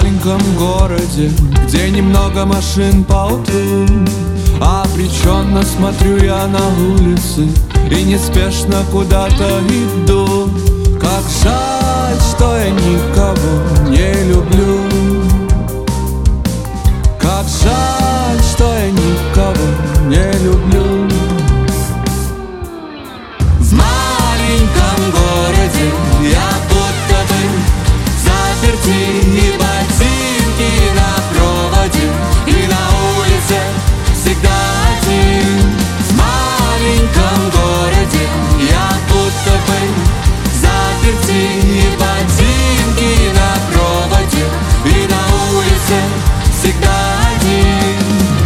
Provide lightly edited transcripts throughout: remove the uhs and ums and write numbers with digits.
маленьком городе, где немного машин по утру, обреченно смотрю я на улицы и неспешно куда-то иду. Как жаль, что я никого не люблю. Как жаль, что я никого не люблю. В маленьком городе я будто бы заперти, и ботинки на проводе, и на улице всегда один. В маленьком городе я будто бы заперти, и ботинки на проводе, и на улице всегда один.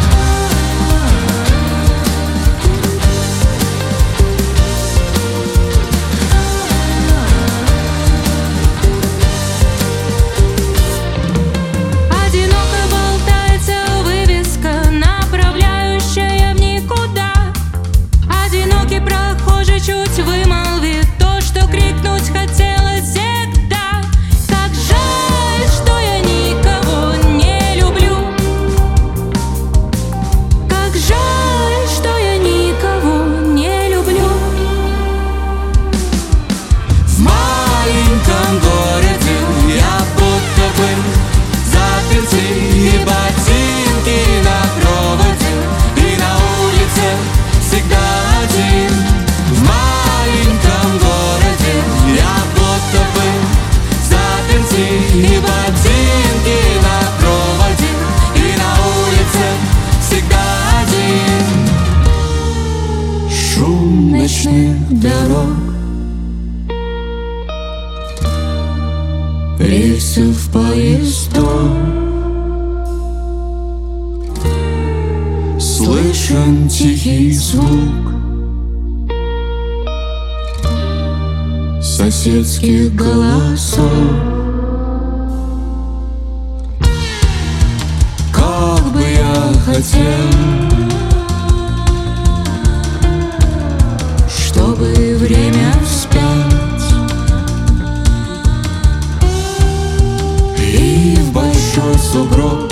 Одиноко болтается вывеска, направляющая в никуда. Одинокий прохожий чуть вымолвит то, что крикнуть хотелось всегда. Как жаль, что я никого не люблю. Как жаль, что я никого не люблю. В маленьком городе я будто бы заперти, и ботинки на проводе, и на улице всегда один. В маленьком городе я будто бы заперти, и ботинки на проводе, и на улице всегда один. Шум ночных дорог, рельсов поездов, слышен тихий звук соседских голосов. Как бы я хотел, чтобы время вспять и в большой сугроб